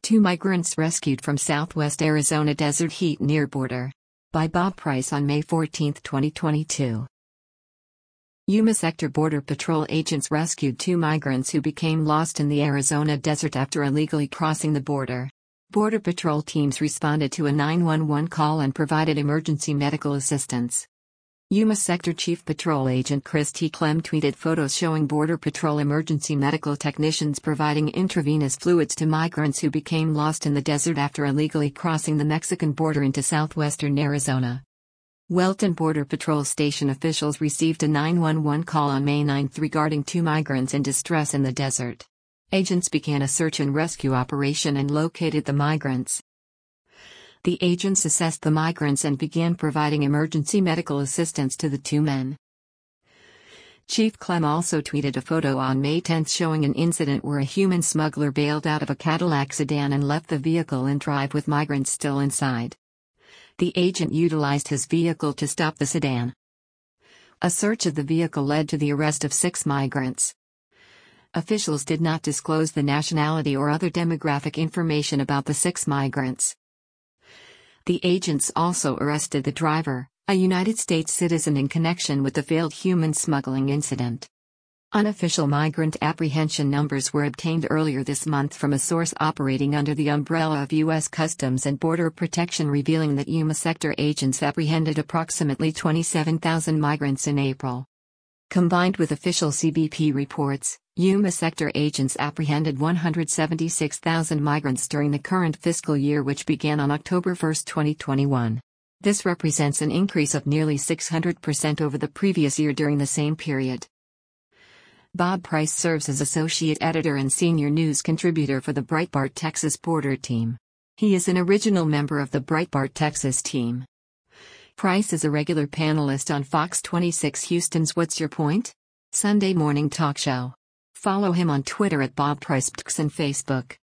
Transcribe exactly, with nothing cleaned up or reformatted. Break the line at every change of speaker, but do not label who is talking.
Two migrants rescued from southwest Arizona desert heat near border. By Bob Price on May fourteenth, twenty twenty-two. Yuma Sector Border Patrol agents rescued two migrants who became lost in the Arizona desert after illegally crossing the border. Border Patrol teams responded to a nine one one call and provided emergency medical assistance. Yuma Sector Chief Patrol Agent Chris T. Clem tweeted photos showing Border Patrol emergency medical technicians providing intravenous fluids to migrants who became lost in the desert after illegally crossing the Mexican border into southwestern Arizona. Welton Border Patrol Station officials received a nine one one call on May ninth regarding two migrants in distress in the desert. Agents began a search and rescue operation and located the migrants. The agents assessed the migrants and began providing emergency medical assistance to the two men. Chief Clem also tweeted a photo on May tenth showing an incident where a human smuggler bailed out of a Cadillac sedan and left the vehicle in drive with migrants still inside. The agent utilized his vehicle to stop the sedan. A search of the vehicle led to the arrest of six migrants. Officials did not disclose the nationality or other demographic information about the six migrants. The agents also arrested the driver, a United States citizen, in connection with the failed human smuggling incident. Unofficial migrant apprehension numbers were obtained earlier this month from a source operating under the umbrella of U S Customs and Border Protection, revealing that Yuma Sector agents apprehended approximately twenty-seven thousand migrants in April. Combined with official C B P reports, Yuma Sector agents apprehended one hundred seventy-six thousand migrants during the current fiscal year, which began on October first, twenty twenty-one. This represents an increase of nearly six hundred percent over the previous year during the same period. Bob Price serves as associate editor and senior news contributor for the Breitbart Texas Border Team. He is an original member of the Breitbart Texas team. Price is a regular panelist on Fox twenty-six Houston's What's Your Point? Sunday morning talk show. Follow him on Twitter at Bob Price and Facebook.